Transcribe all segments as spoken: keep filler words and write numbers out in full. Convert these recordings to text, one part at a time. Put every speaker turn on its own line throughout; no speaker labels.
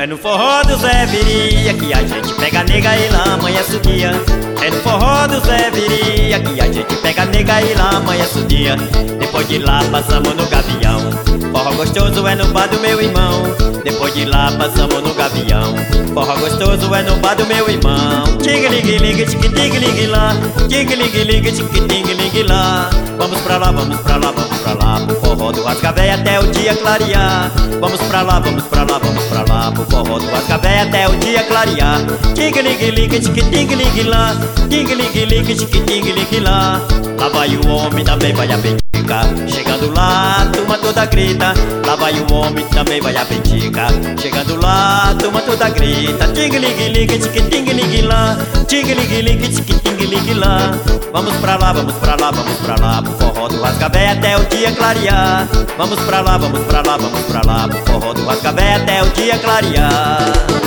no forró do Zé Viria que a gente pega nega e lá amanhece o dia. É no forró do Zé Viria que a gente pega nega e lá amanhece o dia. Depois de lá passamos no Gavião. Forró gostoso é no bar do meu irmão. Depois de lá passamos no Gavião. Forró gostoso é no bar do meu irmão. Tig-lig-lig, tig-tig-lig lá. Tig-lig-lig, tig-tig-lig lá. Vamos pra lá, vamos pra lá, vamos pra lá pro forró do Rascavéia até o dia clarear. Vamos pra lá, vamos pra lá, vamos pra lá pro forró do Rascavéia até o dia clarear. Tig-lig-lig, tig-tig-lig lá. Tig-lig-lig, tig-tig-lig lá. Lá vai o homem, também vai a petica. Chegando lá, a turma toda grita. Lá vai o homem, também vai a petica. Chegando lá, a turma toda grita. Tig-lig-lig, tig-tig-lig lá. Tig-lig-lig, tig-tig-lig lá. Vamos pra lá, vamos pra lá, vamos pra lá pro forró do Rascavéia até o dia clarear. Vamos pra lá, vamos pra lá, vamos pra lá pro forró do Rascavéia até o dia clarear.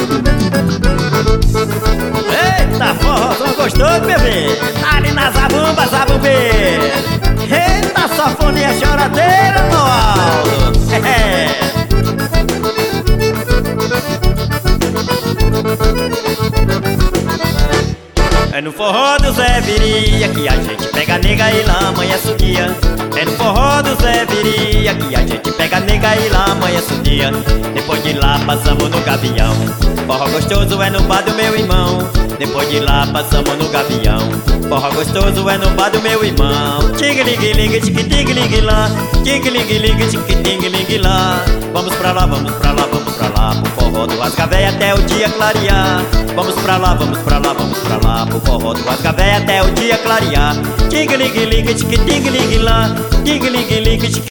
Eita, forró gostoso, bebê. Tá ali na zabumba, zabumbeira. Eita, safoninha choradeira no alto. É. É no forró do Zé Viria que a gente pega nega e lá amanhece o dia. É no forró do Zé Viria que a gente pega nega e lá amanhece o dia. Depois de lá passamos no Gavião. Forró gostoso é no bar do meu irmão. Depois de lá passamos no Gavião. Forró gostoso é no bar do meu irmão. Tig-lig-lig, tig-tig-lig lá. Tig-lig-lig, tig-tig-lig lá. Vamos pra lá, vamos pra lá, vamos pra lá pro forró do Rascavéia até o dia clarear. Vamos pra lá, vamos pra lá, vamos pra lá pro forró do Rascavéia até o dia clarear. Tig-lig-lig, tig-tig-lig lá. Tig-lig-lig,